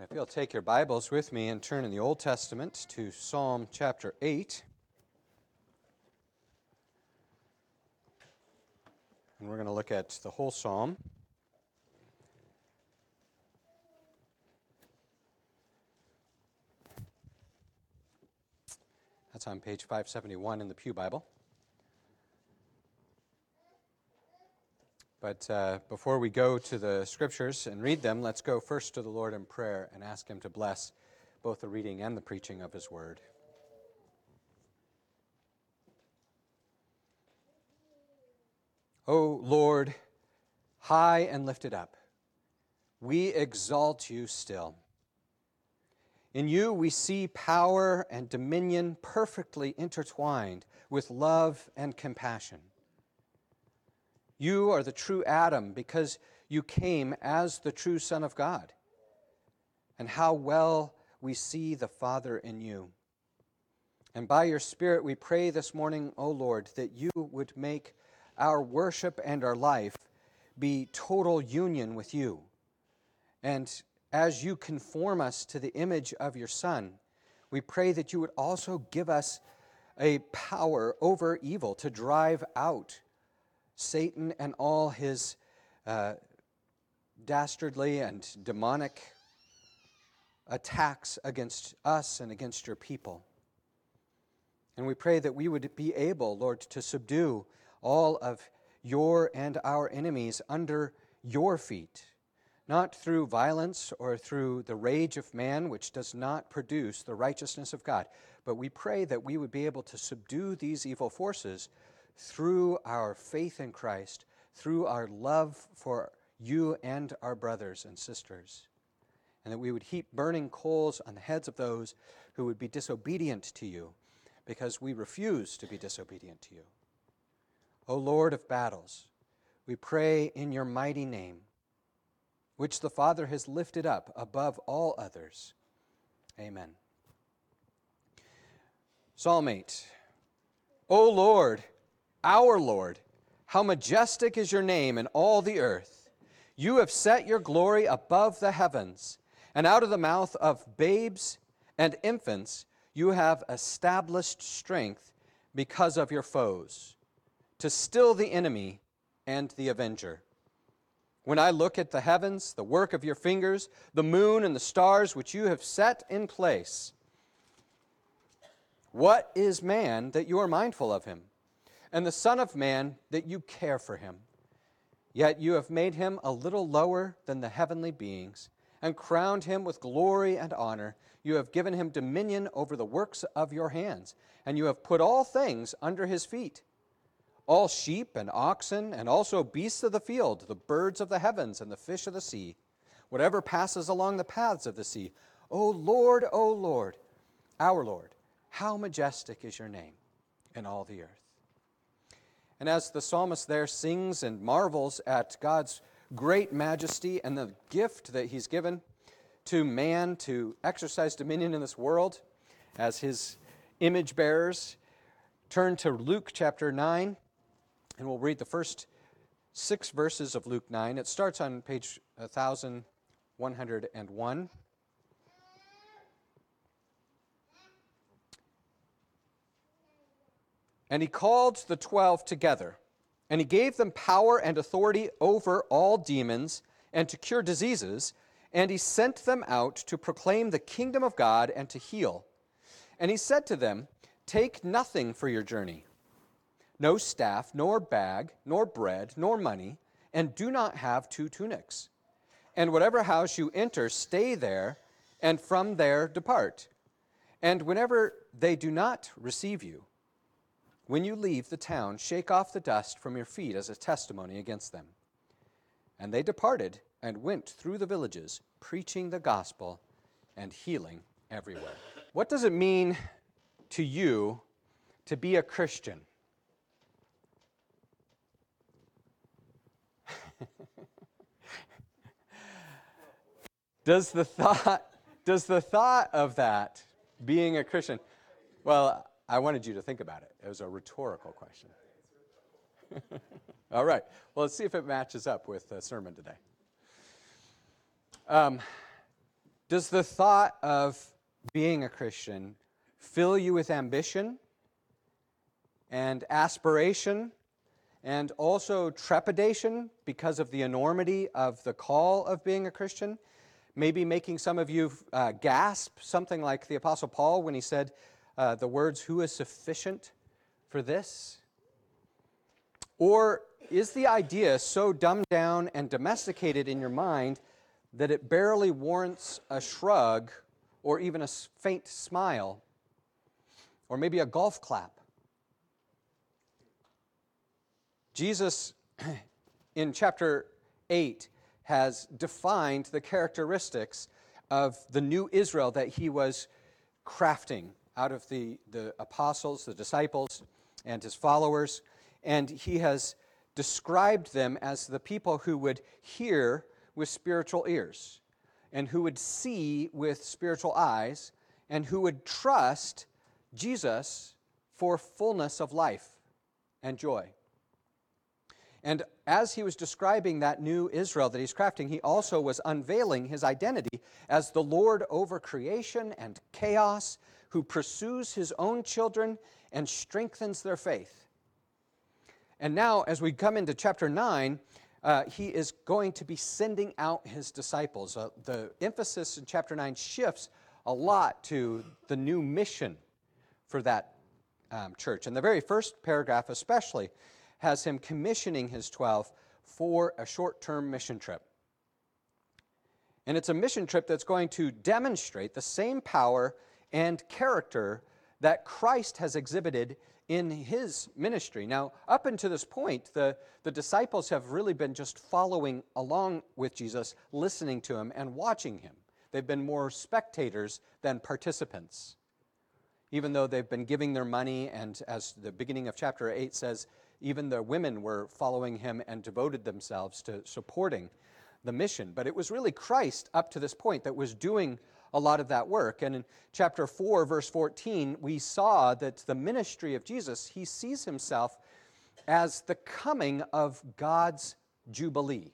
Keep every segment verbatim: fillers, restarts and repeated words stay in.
If you'll take your Bibles with me and turn in the Old Testament to Psalm chapter eight. And we're going to look at the whole psalm. That's on page five seventy-one in the Pew Bible. But uh, before we go to the Scriptures and read them, let's go first to the Lord in prayer and ask Him to bless both the reading and the preaching of His Word. O Lord, high and lifted up, we exalt you still. In you we see power and dominion perfectly intertwined with love and compassion. You are the true Adam because you came as the true Son of God. And how well we see the Father in you. And by your Spirit we pray this morning, O Lord, that you would make our worship and our life be total union with you. And as you conform us to the image of your Son, we pray that you would also give us a power over evil to drive out Satan and all his uh, dastardly and demonic attacks against us and against your people. And we pray that we would be able, Lord, to subdue all of your and our enemies under your feet, not through violence or through the rage of man, which does not produce the righteousness of God, but we pray that we would be able to subdue these evil forces through our faith in Christ, through our love for you and our brothers and sisters, and that we would heap burning coals on the heads of those who would be disobedient to you, because we refuse to be disobedient to you. O Lord of battles, we pray in your mighty name, which the Father has lifted up above all others. Amen. Psalm eight. O Lord, our Lord, how majestic is your name in all the earth. You have set your glory above the heavens, and out of the mouth of babes and infants you have established strength because of your foes, to still the enemy and the avenger. When I look at the heavens, the work of your fingers, the moon and the stars which you have set in place, what is man that you are mindful of him, and the Son of Man that you care for him? Yet you have made him a little lower than the heavenly beings, and crowned him with glory and honor. You have given him dominion over the works of your hands, and you have put all things under his feet, all sheep and oxen, and also beasts of the field, the birds of the heavens, and the fish of the sea, whatever passes along the paths of the sea. O Lord, O Lord, our Lord, how majestic is your name in all the earth. And as the psalmist there sings and marvels at God's great majesty and the gift that he's given to man to exercise dominion in this world as his image bearers, turn to Luke chapter nine, and we'll read the first six verses of Luke nine. It starts on page one thousand one hundred one. And he called the twelve together, and he gave them power and authority over all demons and to cure diseases, and he sent them out to proclaim the kingdom of God and to heal. And he said to them, take nothing for your journey, no staff, nor bag, nor bread, nor money, and do not have two tunics. And whatever house you enter, stay there, and from there depart. And whenever they do not receive you, when you leave the town, shake off the dust from your feet as a testimony against them. And they departed and went through the villages, preaching the gospel and healing everywhere. What does it mean to you to be a Christian? Does the thought, does the thought of that, being a Christian, well, I wanted you to think about it. It was a rhetorical question. All right. Well, let's see if it matches up with the sermon today. Um, Does the thought of being a Christian fill you with ambition and aspiration and also trepidation because of the enormity of the call of being a Christian? Maybe making some of you uh, gasp, something like the Apostle Paul when he said uh, the words, "Who is sufficient for this?" Or is the idea so dumbed down and domesticated in your mind that it barely warrants a shrug or even a faint smile or maybe a golf clap? Jesus, in chapter eight, has defined the characteristics of the new Israel that he was crafting out of the, the apostles, the disciples, and his followers. And he has described them as the people who would hear with spiritual ears, and who would see with spiritual eyes, and who would trust Jesus for fullness of life and joy. And as he was describing that new Israel that he's crafting, he also was unveiling his identity as the Lord over creation and chaos, who pursues his own children and strengthens their faith. And now, as we come into chapter nine, uh, he is going to be sending out his disciples. Uh, the emphasis in chapter nine shifts a lot to the new mission for that um, church. And the very first paragraph especially has him commissioning his twelve for a short-term mission trip. And it's a mission trip that's going to demonstrate the same power and character that Christ has exhibited in his ministry. Now, up until this point, the, the disciples have really been just following along with Jesus, listening to him and watching him. They've been more spectators than participants, even though they've been giving their money, and as the beginning of chapter eight says, even the women were following him and devoted themselves to supporting the mission. But it was really Christ up to this point that was doing a lot of that work. And in chapter four, verse fourteen, we saw that the ministry of Jesus, he sees himself as the coming of God's Jubilee.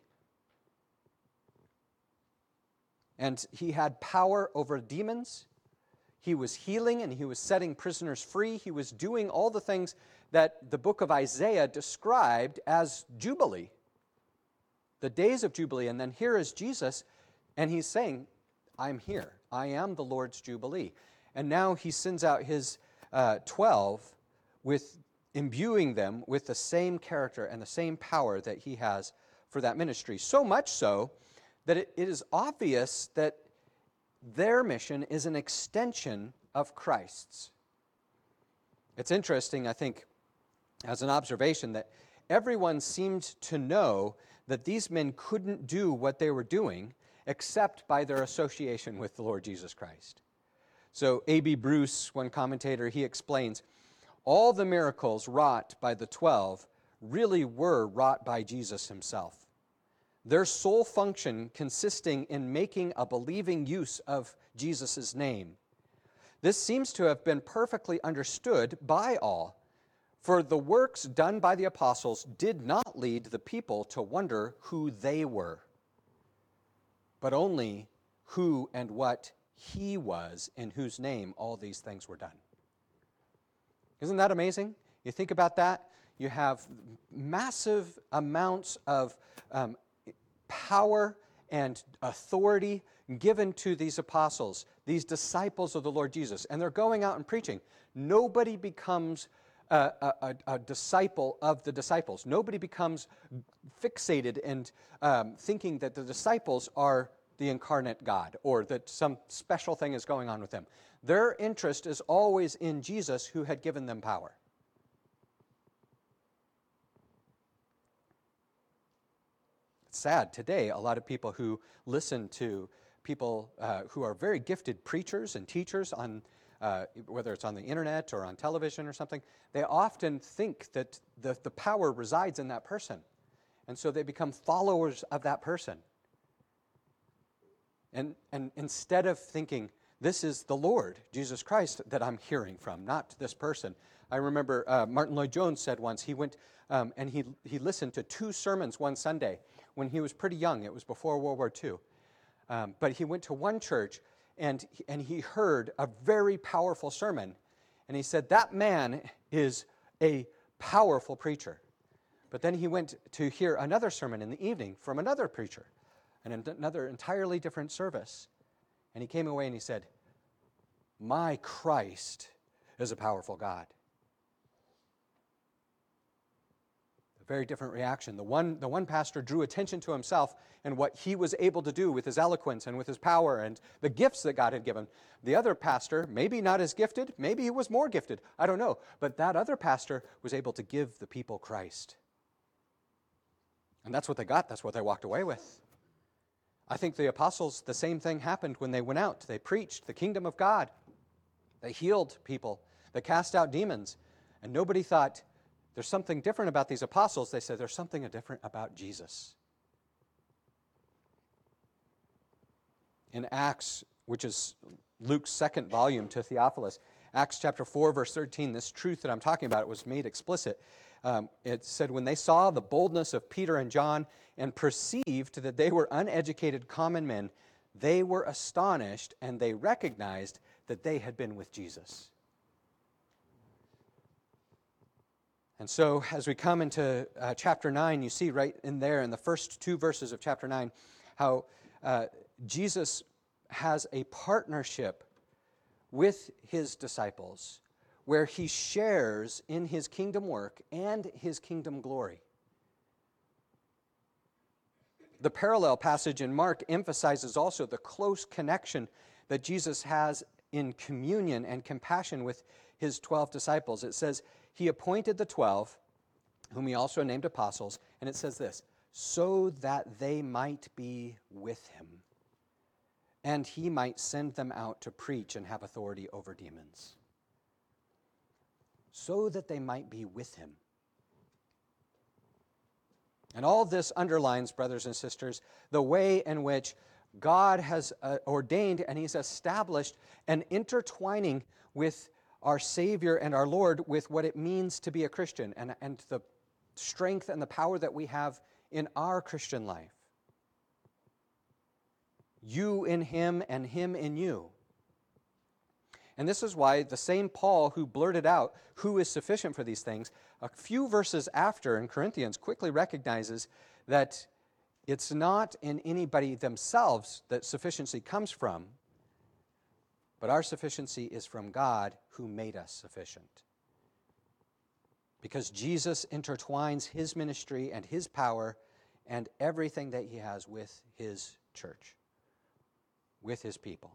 And he had power over demons. He was healing and he was setting prisoners free. He was doing all the things that the book of Isaiah described as Jubilee, the days of Jubilee. And then here is Jesus, and he's saying, I'm here. I am the Lord's Jubilee. And now he sends out his uh, twelve with imbuing them with the same character and the same power that he has for that ministry. So much so that it, it is obvious that their mission is an extension of Christ's. It's interesting, I think, as an observation, that everyone seemed to know that these men couldn't do what they were doing except by their association with the Lord Jesus Christ. So A B Bruce, one commentator, he explains, all the miracles wrought by the twelve really were wrought by Jesus himself. Their sole function consisting in making a believing use of Jesus' name. This seems to have been perfectly understood by all, for the works done by the apostles did not lead the people to wonder who they were, but only who and what he was, in whose name all these things were done. Isn't that amazing? You think about that, you have massive amounts of um, power and authority given to these apostles, these disciples of the Lord Jesus, and they're going out and preaching. Nobody becomes a, a, a disciple of the disciples. Nobody becomes fixated and um, thinking that the disciples are the incarnate God or that some special thing is going on with them. Their interest is always in Jesus, who had given them power. It's sad today, a lot of people who listen to people uh, who are very gifted preachers and teachers, on uh, whether it's on the internet or on television or something, they often think that the, the power resides in that person. And so they become followers of that person. And, and instead of thinking, this is the Lord, Jesus Christ, that I'm hearing from, not this person. I remember uh, Martin Lloyd-Jones said once, he went um, and he, he listened to two sermons one Sunday when he was pretty young. It was before World War Two. Um, but he went to one church, and, and he heard a very powerful sermon. And he said, that man is a powerful preacher. But then he went to hear another sermon in the evening from another preacher, and another entirely different service. And he came away and he said, my Christ is a powerful God. A very different reaction. The one, the one pastor drew attention to himself and what he was able to do with his eloquence and with his power and the gifts that God had given. The other pastor, maybe not as gifted, maybe he was more gifted, I don't know. But that other pastor was able to give the people Christ. And that's what they got. That's what they walked away with. I think the apostles, the same thing happened when they went out. They preached the kingdom of God. They healed people. They cast out demons. And nobody thought, there's something different about these apostles. They said, there's something different about Jesus. In Acts, which is Luke's second volume to Theophilus, Acts chapter four, verse thirteen, this truth that I'm talking about, it was made explicit. Um, it said, when they saw the boldness of Peter and John and perceived that they were uneducated common men, they were astonished and they recognized that they had been with Jesus. And so as we come into uh, chapter nine, you see right in there in the first two verses of chapter nine how uh, Jesus has a partnership with his disciples where he shares in his kingdom work and his kingdom glory. The parallel passage in Mark emphasizes also the close connection that Jesus has in communion and compassion with his twelve disciples. It says, he appointed the twelve, whom he also named apostles, and it says this, so that they might be with him, and he might send them out to preach and have authority over demons. So that they might be with him. And all this underlines, brothers and sisters, the way in which God has uh, ordained and he's established an intertwining with our Savior and our Lord with what it means to be a Christian and, and the strength and the power that we have in our Christian life. You in him and him in you. And this is why the same Paul who blurted out who is sufficient for these things, a few verses after in Corinthians quickly recognizes that it's not in anybody themselves that sufficiency comes from, but our sufficiency is from God who made us sufficient. Because Jesus intertwines his ministry and his power and everything that he has with his church, with his people.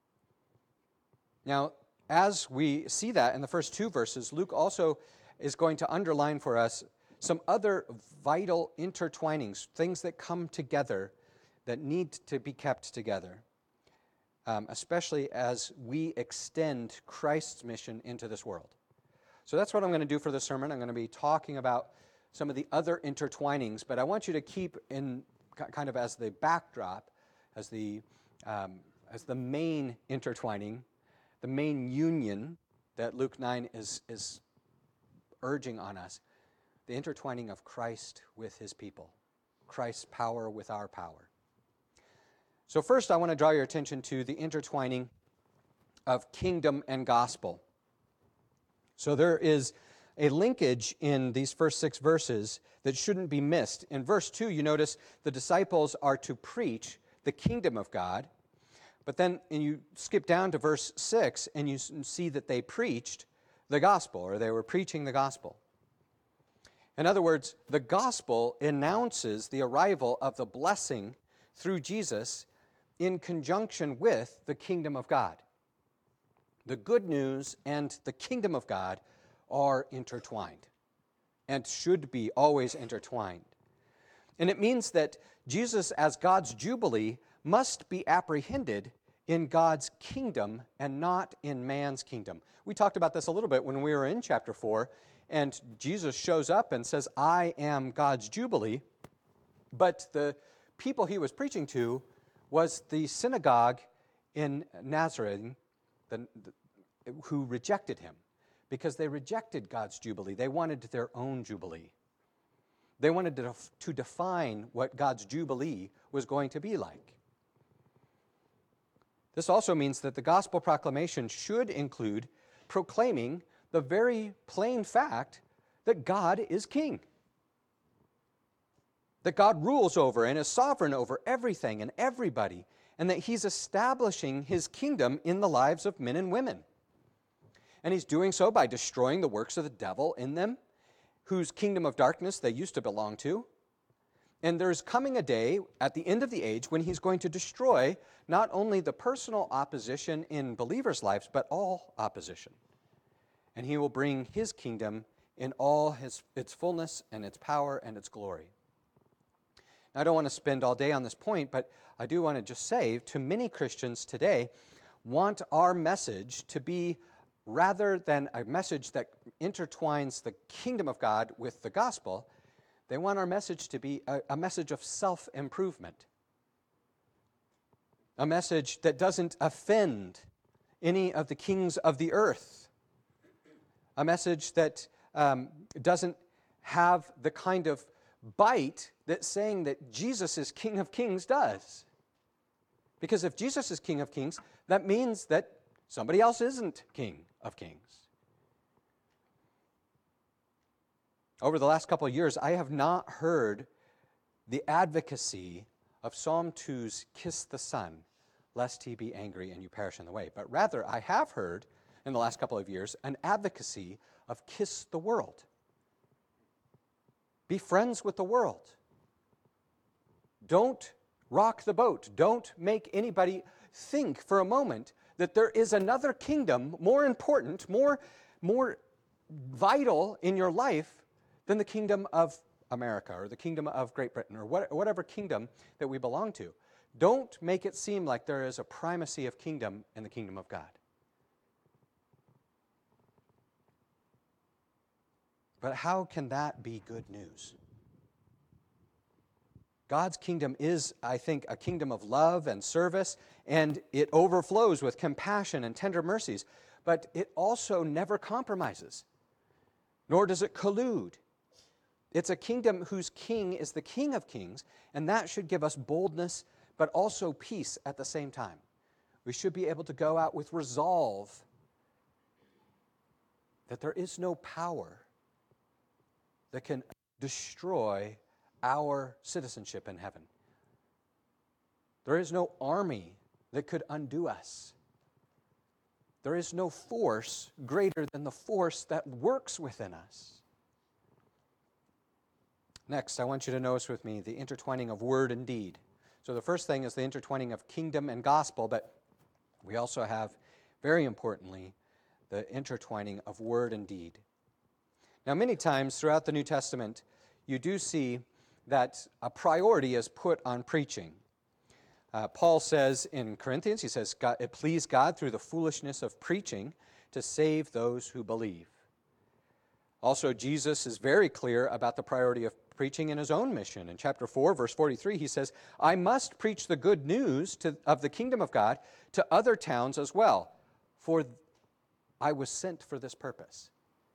Now, as we see that in the first two verses, Luke also is going to underline for us some other vital intertwinings, things that come together that need to be kept together, um, especially as we extend Christ's mission into this world. So that's what I'm going to do for this sermon. I'm going to be talking about some of the other intertwinings, but I want you to keep in kind of as the backdrop, as the um, as the main intertwining, the main union that Luke nine is, is urging on us, the intertwining of Christ with his people, Christ's power with our power. So first I want to draw your attention to the intertwining of kingdom and gospel. So there is a linkage in these first six verses that shouldn't be missed. In verse two, you notice the disciples are to preach the kingdom of God. But then and you skip down to verse six and you see that they preached the gospel, or they were preaching the gospel. In other words, the gospel announces the arrival of the blessing through Jesus in conjunction with the kingdom of God. The good news and the kingdom of God are intertwined and should be always intertwined. And it means that Jesus as God's Jubilee must be apprehended in God's kingdom and not in man's kingdom. We talked about this a little bit when we were in chapter four, and Jesus shows up and says, I am God's Jubilee, but the people he was preaching to was the synagogue in Nazareth the, the, who rejected him because they rejected God's Jubilee. They wanted their own Jubilee. They wanted to, to define what God's Jubilee was going to be like. This also means that the gospel proclamation should include proclaiming the very plain fact that God is king, that God rules over and is sovereign over everything and everybody, and that he's establishing his kingdom in the lives of men and women. And he's doing so by destroying the works of the devil in them, whose kingdom of darkness they used to belong to. And there's coming a day at the end of the age when he's going to destroy not only the personal opposition in believers' lives, but all opposition. And he will bring his kingdom in all his, its fullness and its power and its glory. Now, I don't want to spend all day on this point, but I do want to just say to many Christians today want our message to be, rather than a message that intertwines the kingdom of God with the gospel, they want our message to be a, a message of self-improvement, a message that doesn't offend any of the kings of the earth, a message that um, doesn't have the kind of bite that saying that Jesus is King of Kings does. Because if Jesus is King of Kings, that means that somebody else isn't King of Kings. Over the last couple of years, I have not heard the advocacy of Psalm two's "Kiss the Son, lest he be angry and you perish in the way." But rather, I have heard, in the last couple of years, an advocacy of "Kiss the world." Be friends with the world. Don't rock the boat. Don't make anybody think for a moment that there is another kingdom more important, more, more vital in your life than the kingdom of America or the kingdom of Great Britain or what, whatever kingdom that we belong to. Don't make it seem like there is a primacy of kingdom in the kingdom of God. But how can that be good news? God's kingdom is, I think, a kingdom of love and service, and it overflows with compassion and tender mercies, but it also never compromises, nor does it collude. It's a kingdom whose king is the King of Kings, and that should give us boldness, but also peace at the same time. We should be able to go out with resolve that there is no power that can destroy our citizenship in heaven. There is no army that could undo us. There is no force greater than the force that works within us. Next, I want you to notice with me the intertwining of word and deed. So the first thing is the intertwining of kingdom and gospel, but we also have, very importantly, the intertwining of word and deed. Now, many times throughout the New Testament, you do see that a priority is put on preaching. Uh, Paul says in Corinthians, he says, God, it pleased God through the foolishness of preaching to save those who believe. Also, Jesus is very clear about the priority of preaching in his own mission. In chapter four, verse forty-three, he says, I must preach the good news to, of the kingdom of God to other towns as well, for I was sent for this purpose.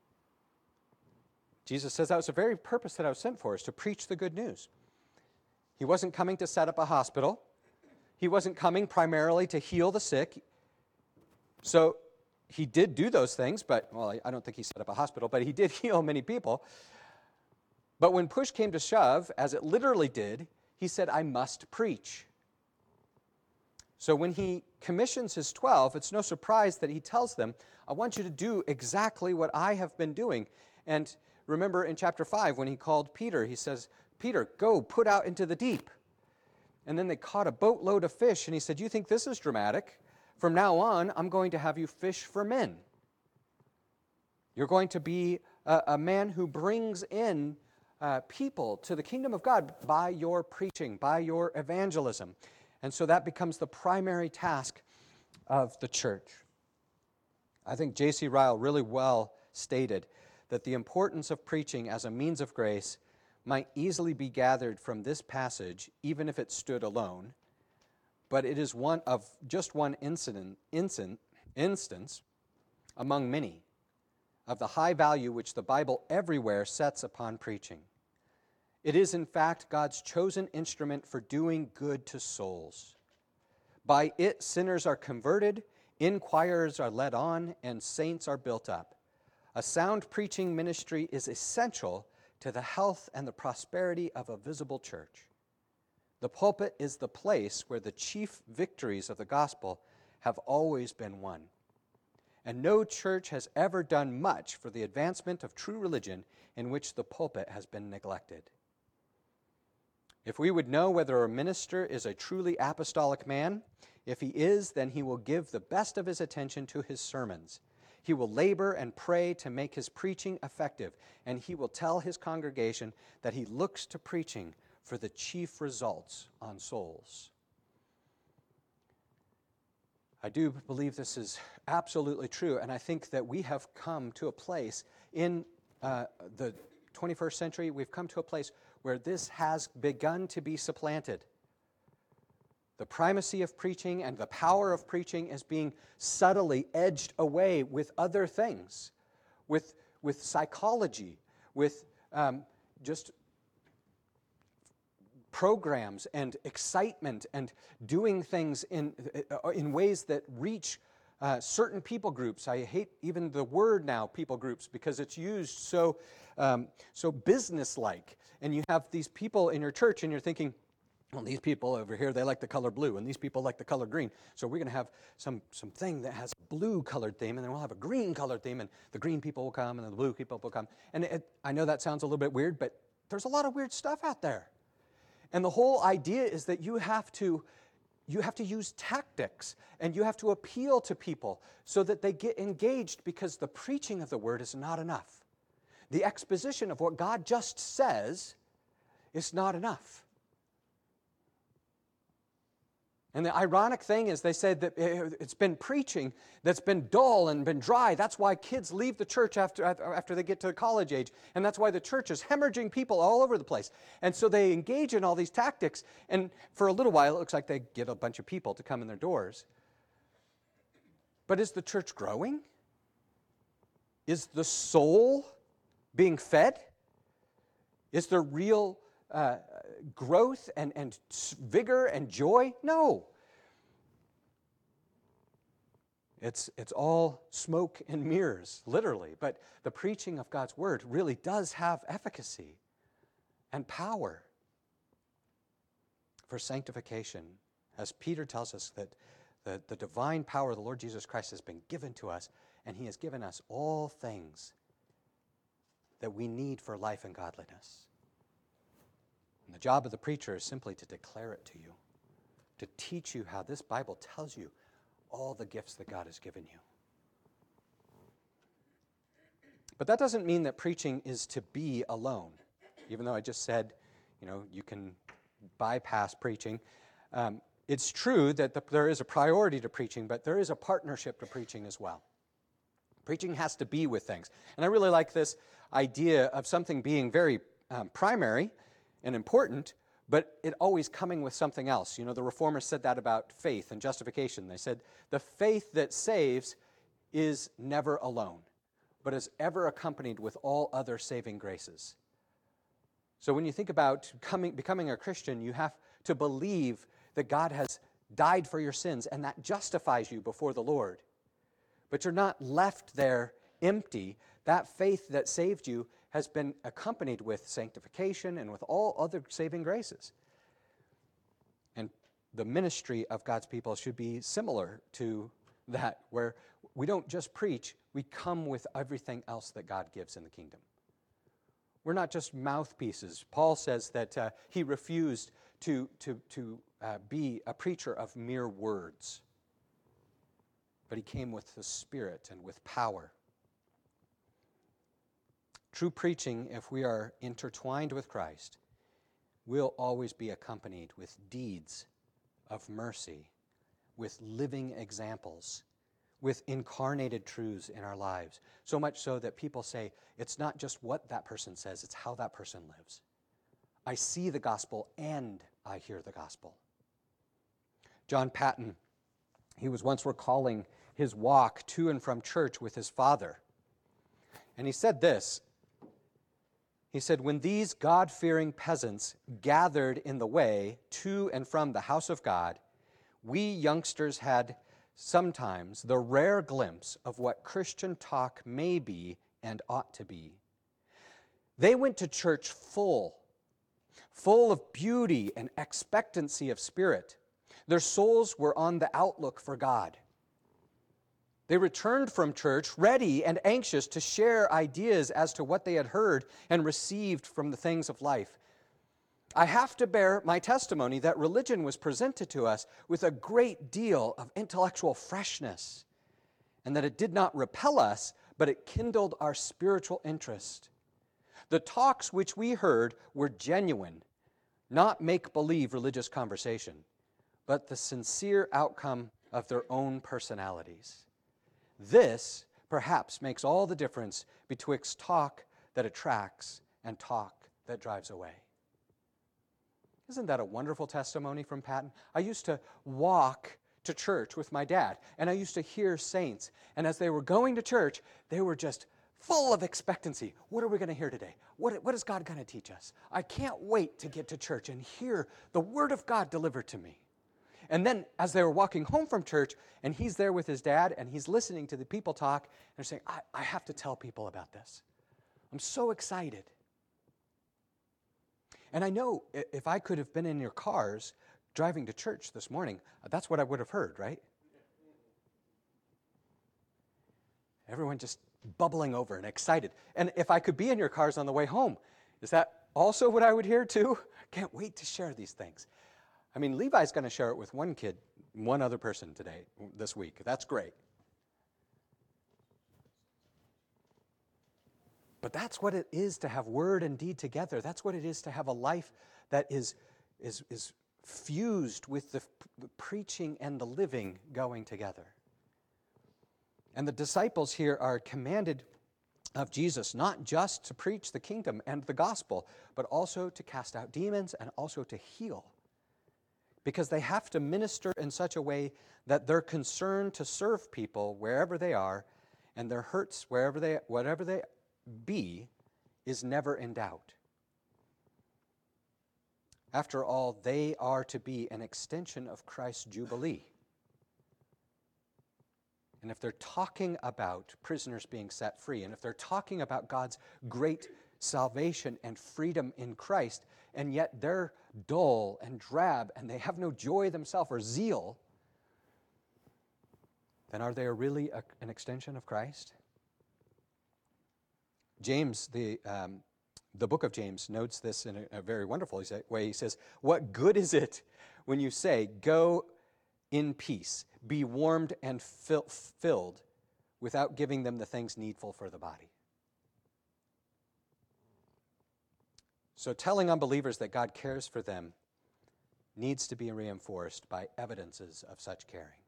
Jesus says that was the very purpose that I was sent for, is to preach the good news. He wasn't coming to set up a hospital. He wasn't coming primarily to heal the sick. So he did do those things, but, well, I don't think he set up a hospital, but he did heal many people. But when push came to shove, as it literally did, he said, I must preach. So when he commissions his twelve, it's no surprise that he tells them, I want you to do exactly what I have been doing. And remember in chapter five, when he called Peter, he says, Peter, go, put out into the deep. And then they caught a boatload of fish, and he said, you think this is dramatic? From now on, I'm going to have you fish for men. You're going to be a, a man who brings in uh, people to the kingdom of God by your preaching, by your evangelism. And so that becomes the primary task of the church. I think J C Ryle really well stated that the importance of preaching as a means of grace might easily be gathered from this passage, even if it stood alone, but it is one of just one incident, incident, instance among many of the high value which the Bible everywhere sets upon preaching. It is, in fact, God's chosen instrument for doing good to souls, By it, sinners are converted, inquirers are led on, and saints are built up. A sound preaching ministry is essential to the health and the prosperity of a visible church. The pulpit is the place where the chief victories of the gospel have always been won. And no church has ever done much for the advancement of true religion in which the pulpit has been neglected. If we would know whether a minister is a truly apostolic man, if he is, then he will give the best of his attention to his sermons. He will labor and pray to make his preaching effective, and he will tell his congregation that he looks to preaching for the chief results on souls. I do believe this is absolutely true, and I think that we have come to a place in uh, the twenty-first century, we've come to a place where this has begun to be supplanted. The primacy of preaching and the power of preaching is being subtly edged away with other things, with, with psychology, with um, just programs and excitement and doing things in, in ways that reach uh, certain people groups. I hate even the word now, people groups, because it's used so, um, so business-like. And you have these people in your church and you're thinking, well, these people over here, they like the color blue, and these people like the color green. So we're going to have some some thing that has a blue-colored theme, and then we'll have a green-colored theme, and the green people will come, and then the blue people will come. And it, I know that sounds a little bit weird, but there's a lot of weird stuff out there. And the whole idea is that you have to you have to use tactics, and you have to appeal to people so that they get engaged, because the preaching of the word is not enough. The exposition of what God just says is not enough. And the ironic thing is they said that it's been preaching that's been dull and been dry. That's why kids leave the church after, after they get to college age. And that's why the church is hemorrhaging people all over the place. And so they engage in all these tactics. And for a little while, it looks like they get a bunch of people to come in their doors. But is the church growing? Is the soul being fed? Is there real Uh, growth and, and vigor and joy? No. It's, it's all smoke and mirrors, literally. But the preaching of God's word really does have efficacy and power for sanctification. As Peter tells us that the, the divine power of the Lord Jesus Christ has been given to us, and he has given us all things that we need for life and godliness. And the job of the preacher is simply to declare it to you, to teach you how this Bible tells you all the gifts that God has given you. But that doesn't mean that preaching is to be alone. Even though I just said, you know, you can bypass preaching. Um, it's true that the, there is a priority to preaching, but there is a partnership to preaching as well. Preaching has to be with things. And I really like this idea of something being very um, primary and important, but it always coming with something else. You know, the Reformers said that about faith and justification. They said the faith that saves is never alone, but is ever accompanied with all other saving graces. So when you think about coming, becoming a Christian, you have to believe that God has died for your sins, and that justifies you before the Lord. But you're not left there empty. That faith that saved you has been accompanied with sanctification and with all other saving graces. And the ministry of God's people should be similar to that, where we don't just preach, we come with everything else that God gives in the kingdom. We're not just mouthpieces. Paul says that uh, he refused to, to, to uh, be a preacher of mere words, but he came with the Spirit and with power. True preaching, if we are intertwined with Christ, will always be accompanied with deeds of mercy, with living examples, with incarnated truths in our lives. So much so that people say, it's not just what that person says, it's how that person lives. I see the gospel and I hear the gospel. John Patton, he was once recalling his walk to and from church with his father. And he said this, he said, when these God-fearing peasants gathered in the way to and from the house of God, we youngsters had sometimes the rare glimpse of what Christian talk may be and ought to be. They went to church full, full of beauty and expectancy of spirit. Their souls were on the outlook for God. They returned from church ready and anxious to share ideas as to what they had heard and received from the things of life. I have to bear my testimony that religion was presented to us with a great deal of intellectual freshness, and that it did not repel us, but it kindled our spiritual interest. The talks which we heard were genuine, not make-believe religious conversation, but the sincere outcome of their own personalities. This, perhaps, makes all the difference betwixt talk that attracts and talk that drives away. Isn't that a wonderful testimony from Patton? I used to walk to church with my dad, and I used to hear saints, and as they were going to church, they were just full of expectancy. What are we going to hear today? What, what is God going to teach us? I can't wait to get to church and hear the Word of God delivered to me. And then as they were walking home from church, and he's there with his dad, and he's listening to the people talk, and they're saying, I, I have to tell people about this. I'm so excited. And I know if I could have been in your cars driving to church this morning, that's what I would have heard, right? Everyone just bubbling over and excited. And if I could be in your cars on the way home, is that also what I would hear too? Can't wait to share these things. I mean, Levi's going to share it with one kid, one other person today, this week. That's great. But that's what it is to have word and deed together. That's what it is to have a life that is, is, is fused with the, the preaching and the living going together. And the disciples here are commanded of Jesus not just to preach the kingdom and the gospel, but also to cast out demons and also to heal. Because they have to minister in such a way that they're concerned to serve people wherever they are, and their hurts wherever they, whatever they be, is never in doubt. After all, they are to be an extension of Christ's Jubilee. And if they're talking about prisoners being set free, and if they're talking about God's great salvation and freedom in Christ, and yet they're dull and drab and they have no joy themselves or zeal, then are they really a, an extension of Christ? James, the, um, the book of James, notes this in a, a very wonderful way. He says, "What good is it when you say, 'Go in peace, be warmed and fill, filled,' without giving them the things needful for the body?" So telling unbelievers that God cares for them needs to be reinforced by evidences of such caring.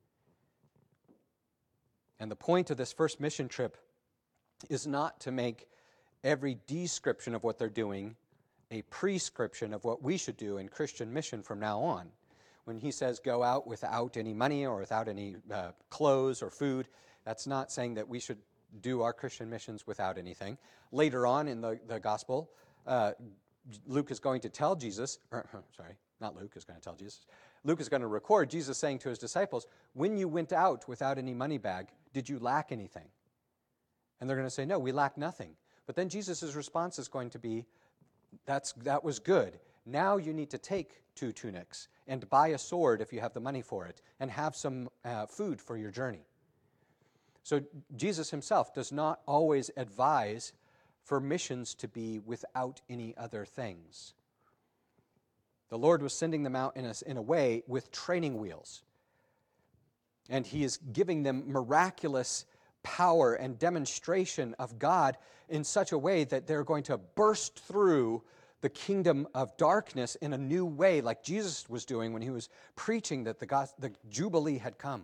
And the point of this first mission trip is not to make every description of what they're doing a prescription of what we should do in Christian mission from now on. When he says go out without any money or without any uh, clothes or food, that's not saying that we should do our Christian missions without anything. Later on in the, the gospel, uh, Luke is going to tell Jesus, or, sorry, not Luke is going to tell Jesus, Luke is going to record Jesus saying to his disciples, when you went out without any money bag, did you lack anything? And they're going to say, no, we lack nothing. But then Jesus' response is going to be, That's that was good. Now you need to take two tunics and buy a sword if you have the money for it, and have some uh, food for your journey. So Jesus himself does not always advise for missions to be without any other things. The Lord was sending them out in a, in a way with training wheels. And he is giving them miraculous power and demonstration of God in such a way that they're going to burst through the kingdom of darkness in a new way, like Jesus was doing when he was preaching that the, God, the Jubilee had come.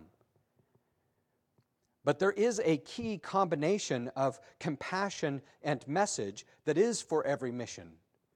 But there is a key combination of compassion and message that is for every mission.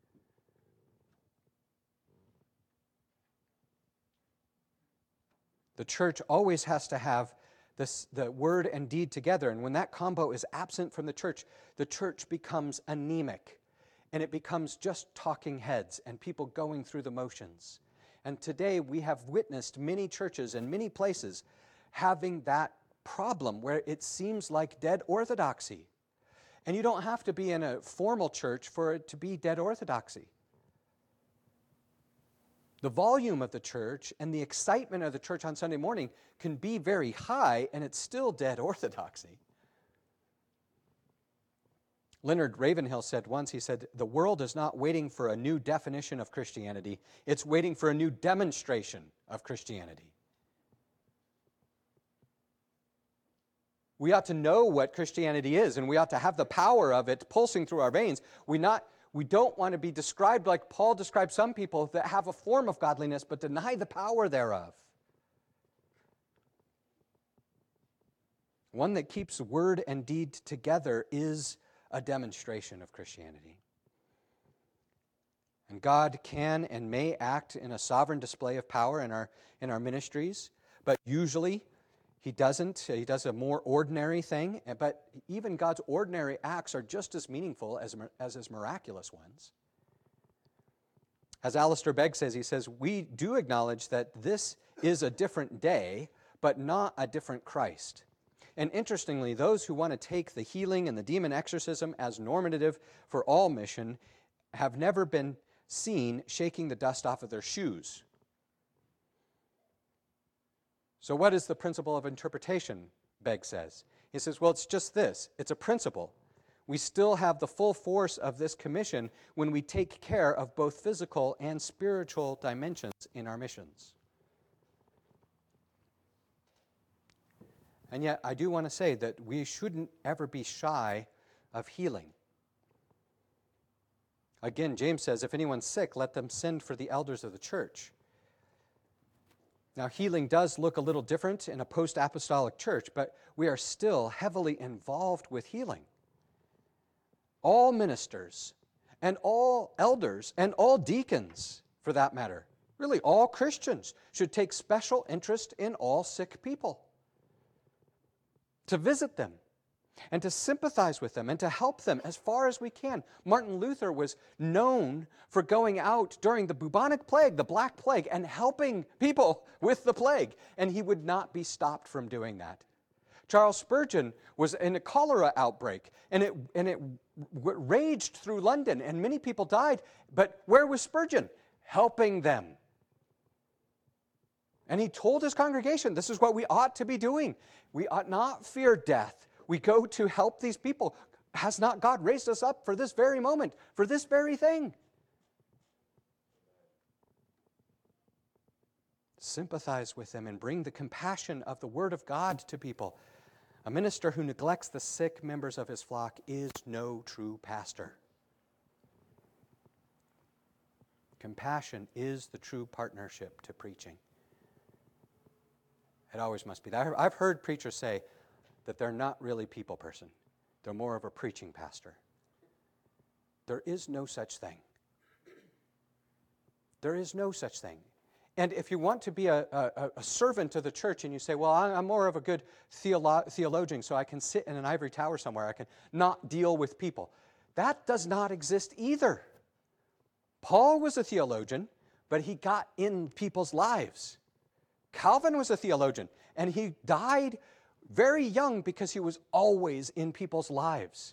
The church always has to have this, the word and deed together. And when that combo is absent from the church, the church becomes anemic. And it becomes just talking heads and people going through the motions. And today we have witnessed many churches and many places having that problem where it seems like dead orthodoxy. And you don't have to be in a formal church for it to be dead orthodoxy. The volume of the church and the excitement of the church on Sunday morning can be very high, and it's still dead orthodoxy. Leonard Ravenhill said once, he said, "The world is not waiting for a new definition of Christianity. It's waiting for a new demonstration of Christianity." We ought to know what Christianity is, and we ought to have the power of it pulsing through our veins. We not We don't want to be described like Paul described some people that have a form of godliness but deny the power thereof. One that keeps word and deed together is a demonstration of Christianity. And God can and may act in a sovereign display of power in our, in our ministries, but usually He doesn't. He does a more ordinary thing, but even God's ordinary acts are just as meaningful as, as His miraculous ones. As Alistair Begg says, he says, "We do acknowledge that this is a different day, but not a different Christ." And interestingly, those who want to take the healing and the demon exorcism as normative for all mission have never been seen shaking the dust off of their shoes. So what is the principle of interpretation, Begg says? He says, well, it's just this. It's a principle. We still have the full force of this commission when we take care of both physical and spiritual dimensions in our missions. And yet, I do want to say that we shouldn't ever be shy of healing. Again, James says, if anyone's sick, let them send for the elders of the church. Now, healing does look a little different in a post-apostolic church, but we are still heavily involved with healing. All ministers and all elders and all deacons, for that matter, really all Christians, should take special interest in all sick people, to visit them and to sympathize with them and to help them as far as we can. Martin Luther was known for going out during the bubonic plague, the Black Plague, and helping people with the plague, and he would not be stopped from doing that. Charles Spurgeon was in a cholera outbreak, and it, and it w- raged through London, and many people died, but where was Spurgeon? Helping them. And he told his congregation, this is what we ought to be doing. We ought not fear death. We go to help these people. Has not God raised us up for this very moment, for this very thing? Sympathize with them and bring the compassion of the Word of God to people. A minister who neglects the sick members of his flock is no true pastor. Compassion is the true partnership to preaching. It always must be. I've heard preachers say that they're not really people person. They're more of a preaching pastor. There is no such thing. There is no such thing. And if you want to be a, a, a servant of the church and you say, well, I'm more of a good theolo- theologian, so I can sit in an ivory tower somewhere, I can not deal with people. That does not exist either. Paul was a theologian, but he got in people's lives. Calvin was a theologian, and he died very young because he was always in people's lives.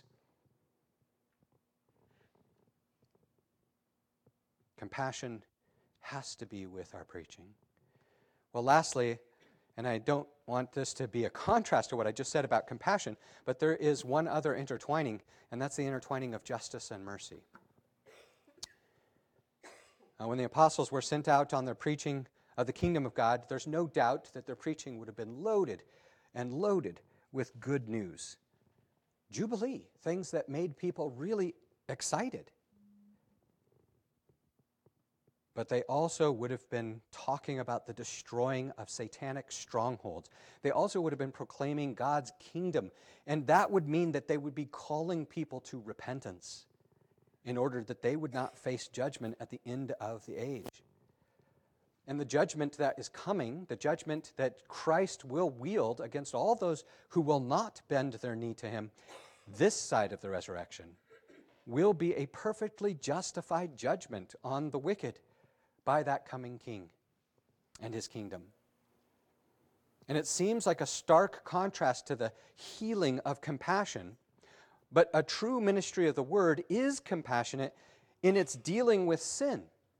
Compassion has to be with our preaching. Well, lastly, and I don't want this to be a contrast to what I just said about compassion, but there is one other intertwining, and that's the intertwining of justice and mercy. Uh, when the apostles were sent out on their preaching of the kingdom of God, there's no doubt that their preaching would have been loaded and loaded with good news. Jubilee, things that made people really excited. But they also would have been talking about the destroying of satanic strongholds. They also would have been proclaiming God's kingdom, and that would mean that they would be calling people to repentance in order that they would not face judgment at the end of the age. And the judgment that is coming, the judgment that Christ will wield against all those who will not bend their knee to him this side of the resurrection, will be a perfectly justified judgment on the wicked by that coming king. and his kingdom. And it seems like a stark contrast to the healing of compassion, but a true ministry of the word is compassionate in its dealing with sin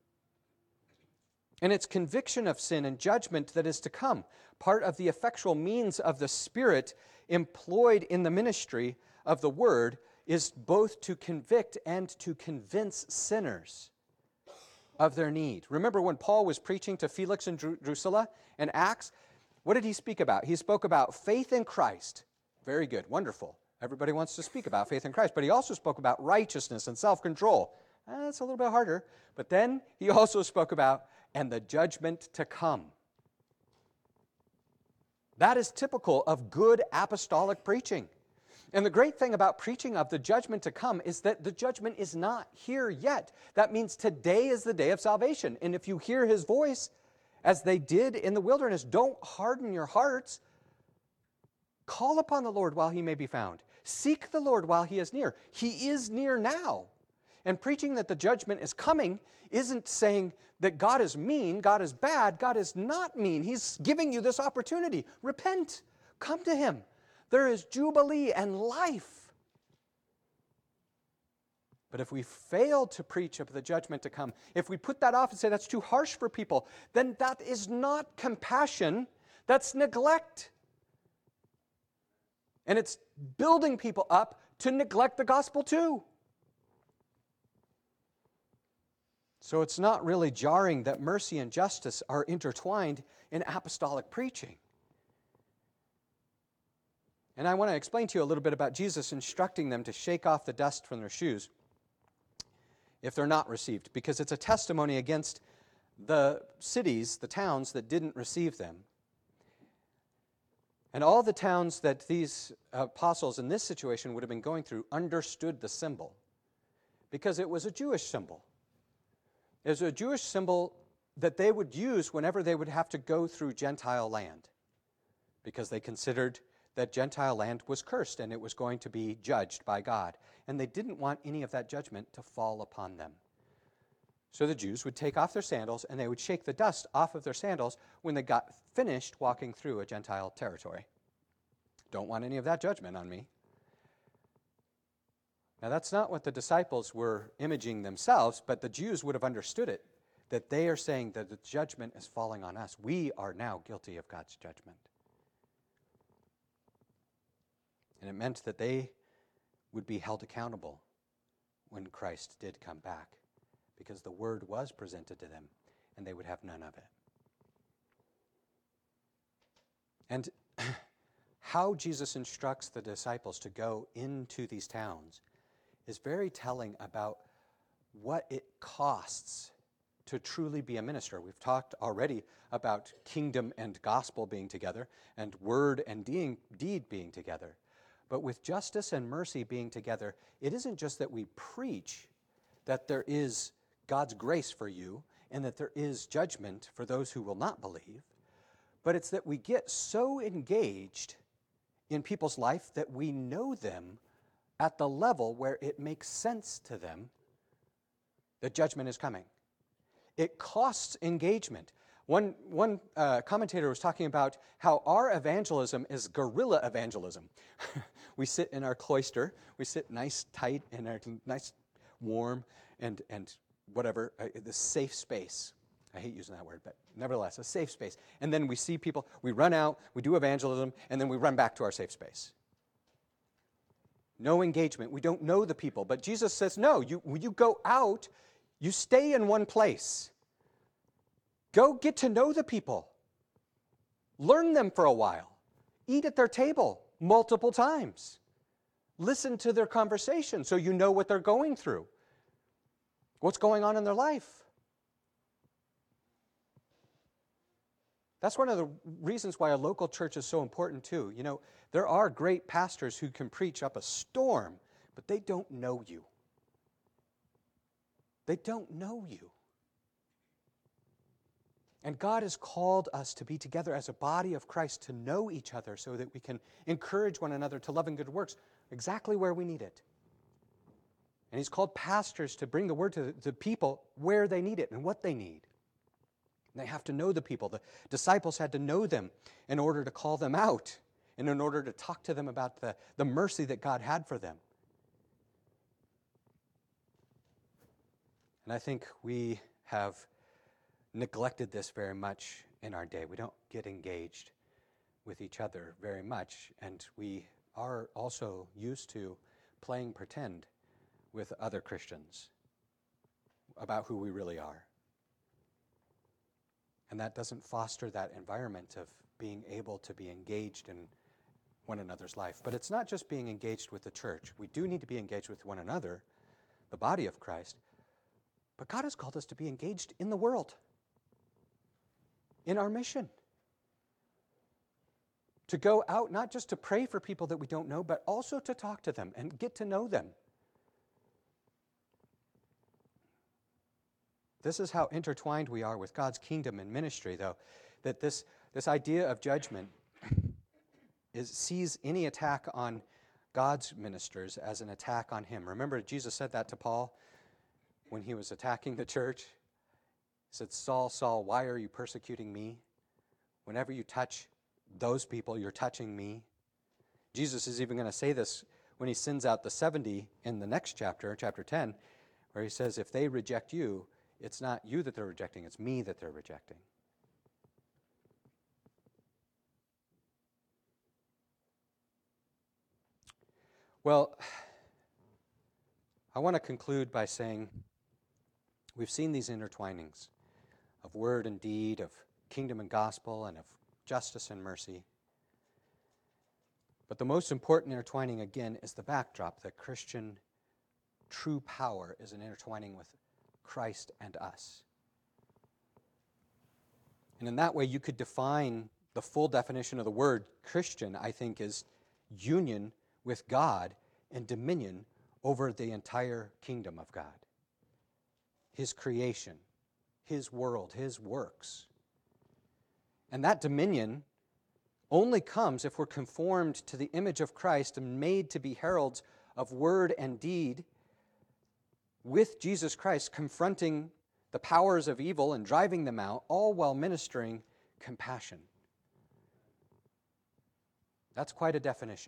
and its conviction of sin and judgment that is to come. Part of the effectual means of the Spirit employed in the ministry of the word is both to convict and to convince sinners of their need. Remember when Paul was preaching to Felix and Drusilla in Acts? What did he speak about? He spoke about faith in Christ. Very good, wonderful. Everybody wants to speak about faith in Christ. But he also spoke about righteousness and self-control. That's a little bit harder. But then he also spoke about, and the judgment to come. That is typical of good apostolic preaching. And the great thing about preaching of the judgment to come is that the judgment is not here yet. That means today is the day of salvation. And if you hear his voice, as they did in the wilderness, don't harden your hearts. Call upon the Lord while he may be found. Seek the Lord while he is near. He is near now. And preaching that the judgment is coming isn't saying that God is mean, God is bad, God is not mean. He's giving you this opportunity. Repent. Come to him. There is jubilee and life. But if we fail to preach of the judgment to come, if we put that off and say that's too harsh for people, then that is not compassion, that's neglect. And it's building people up to neglect the gospel too. So it's not really jarring that mercy and justice are intertwined in apostolic preaching. And I want to explain to you a little bit about Jesus instructing them to shake off the dust from their shoes if they're not received, because it's a testimony against the cities, the towns that didn't receive them. And all the towns that these apostles in this situation would have been going through understood the symbol, because it was a Jewish symbol. It was a Jewish symbol that they would use whenever they would have to go through Gentile land, because they considered that Gentile land was cursed and it was going to be judged by God. And they didn't want any of that judgment to fall upon them. So the Jews would take off their sandals and they would shake the dust off of their sandals when they got finished walking through a Gentile territory. Don't want any of that judgment on me. Now that's not what the disciples were imaging themselves, but the Jews would have understood it, that they are saying that the judgment is falling on us. We are now guilty of God's judgment. And it meant that they would be held accountable when Christ did come back, because the word was presented to them and they would have none of it. And how Jesus instructs the disciples to go into these towns is very telling about what it costs to truly be a minister. We've talked already about kingdom and gospel being together and word and deed being together. But with justice and mercy being together, it isn't just that we preach that there is God's grace for you and that there is judgment for those who will not believe, but it's that we get so engaged in people's life that we know them at the level where it makes sense to them that judgment is coming. It costs engagement. One, one uh, commentator was talking about how our evangelism is guerrilla evangelism. We sit in our cloister, we sit nice, tight, in our nice, warm, and, and whatever, uh, the safe space. I hate using that word, but nevertheless, a safe space. And then we see people, we run out, we do evangelism, and then we run back to our safe space. No engagement. We don't know the people. But Jesus says, no, you, when you go out, you stay in one place. Go get to know the people. Learn them for a while. Eat at their table multiple times. Listen to their conversation so you know what they're going through. What's going on in their life. That's one of the reasons why a local church is so important too. You know, there are great pastors who can preach up a storm, but they don't know you. They don't know you. And God has called us to be together as a body of Christ, to know each other so that we can encourage one another to love and good works exactly where we need it. And He's called pastors to bring the word to the people where they need it and what they need. And they have to know the people. The disciples had to know them in order to call them out and in order to talk to them about the, the mercy that God had for them. And I think we have neglected this very much in our day. We don't get engaged with each other very much, and we are also used to playing pretend with other Christians about who we really are. And that doesn't foster that environment of being able to be engaged in one another's life. But it's not just being engaged with the church. We do need to be engaged with one another, the body of Christ. But God has called us to be engaged in the world, in our mission. To go out, not just to pray for people that we don't know, but also to talk to them and get to know them. This is how intertwined we are with God's kingdom and ministry, though, that this, this idea of judgment is, sees any attack on God's ministers as an attack on him. Remember, Jesus said that to Paul when he was attacking the church. He said, Saul, Saul, why are you persecuting me? Whenever you touch those people, you're touching me. Jesus is even going to say this when he sends out the seventy in the next chapter, chapter ten, where he says, if they reject you, it's not you that they're rejecting, it's me that they're rejecting. Well, I want to conclude by saying we've seen these intertwinings of word and deed, of kingdom and gospel, and of justice and mercy. But the most important intertwining, again, is the backdrop that Christian true power is an intertwining with Christ and us. And in that way, you could define the full definition of the word Christian, I think, is union with God and dominion over the entire kingdom of God. His creation, his world, his works. And that dominion only comes if we're conformed to the image of Christ and made to be heralds of word and deed with Jesus Christ, confronting the powers of evil and driving them out, all while ministering compassion. That's quite a definition.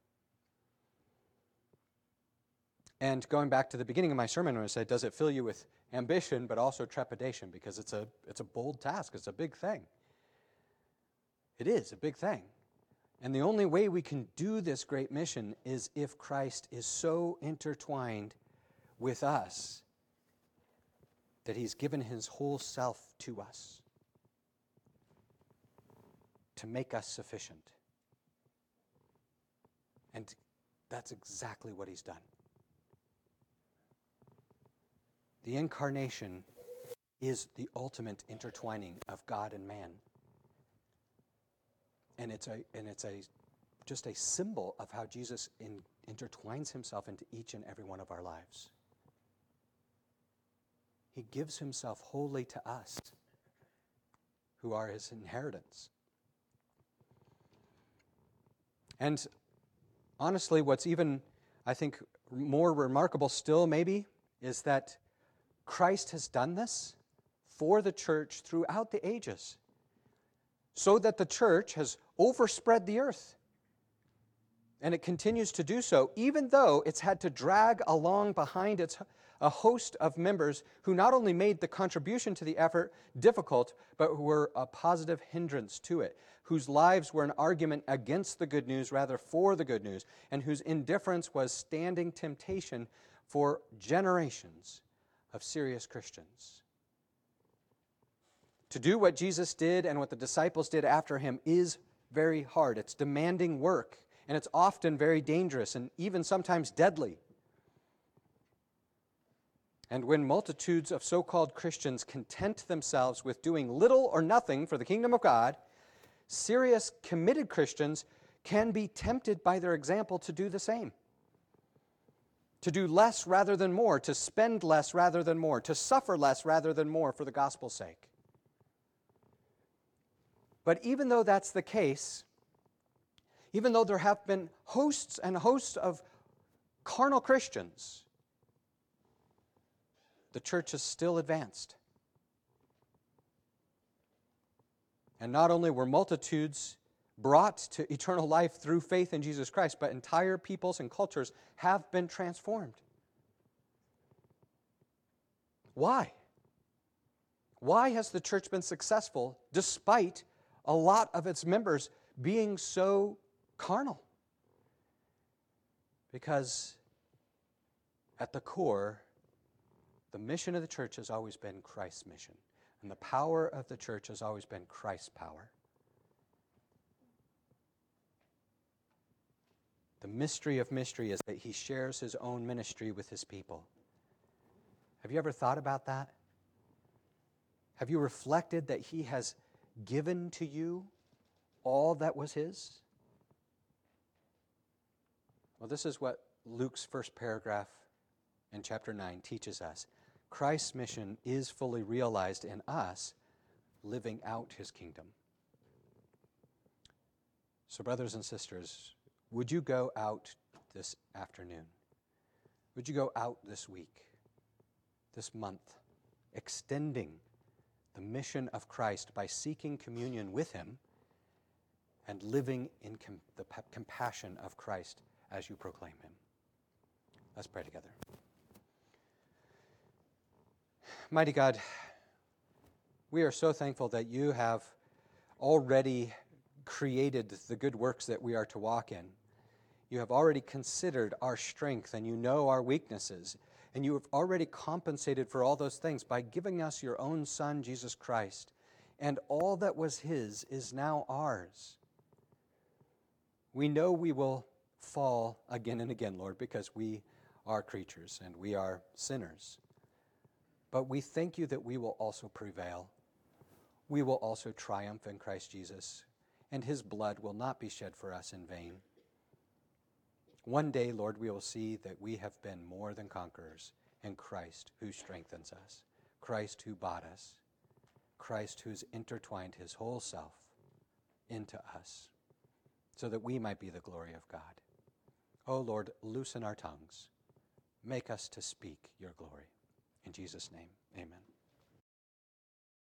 And going back to the beginning of my sermon when I said, does it fill you with ambition but also trepidation? Because it's a, it's a bold task. It's a big thing. It is a big thing. And the only way we can do this great mission is if Christ is so intertwined with us that he's given his whole self to us to make us sufficient. And that's exactly what he's done. The incarnation is the ultimate intertwining of God and man. And it's a and it's a just a symbol of how Jesus in, intertwines himself into each and every one of our lives. He gives himself wholly to us, who are his inheritance. And honestly, what's even, I think, more remarkable still maybe, is that Christ has done this for the church throughout the ages, so that the church has overspread the earth. And it continues to do so, even though it's had to drag along behind its a host of members who not only made the contribution to the effort difficult, but who were a positive hindrance to it, whose lives were an argument against the good news rather for the good news, and whose indifference was standing temptation for generations of serious Christians. To do what Jesus did and what the disciples did after him is very hard. It's demanding work, and it's often very dangerous and even sometimes deadly. And when multitudes of so-called Christians content themselves with doing little or nothing for the kingdom of God, serious, committed Christians can be tempted by their example to do the same. To do less rather than more, to spend less rather than more, to suffer less rather than more for the gospel's sake. But even though that's the case, even though there have been hosts and hosts of carnal Christians, the church is still advanced. And not only were multitudes brought to eternal life through faith in Jesus Christ, but entire peoples and cultures have been transformed. Why? Why has the church been successful despite a lot of its members being so carnal? Because at the core, the mission of the church has always been Christ's mission. And the power of the church has always been Christ's power. The mystery of mystery is that he shares his own ministry with his people. Have you ever thought about that? Have you reflected that he has given to you all that was his? Well, this is what Luke's first paragraph in chapter nine teaches us. Christ's mission is fully realized in us living out his kingdom. So, brothers and sisters, would you go out this afternoon? Would you go out this week, this month, extending the mission of Christ by seeking communion with him and living in com- the p- compassion of Christ as you proclaim him? Let's pray together. Mighty God, we are so thankful that you have already created the good works that we are to walk in. You have already considered our strength, and you know our weaknesses, and you have already compensated for all those things by giving us your own Son, Jesus Christ, and all that was his is now ours. We know we will fall again and again, Lord, because we are creatures and we are sinners. But we thank you that we will also prevail. We will also triumph in Christ Jesus, and his blood will not be shed for us in vain. One day, Lord, we will see that we have been more than conquerors in Christ who strengthens us, Christ who bought us, Christ who's intertwined his whole self into us, so that we might be the glory of God. Oh, Lord, loosen our tongues. Make us to speak your glory. In Jesus' name, amen.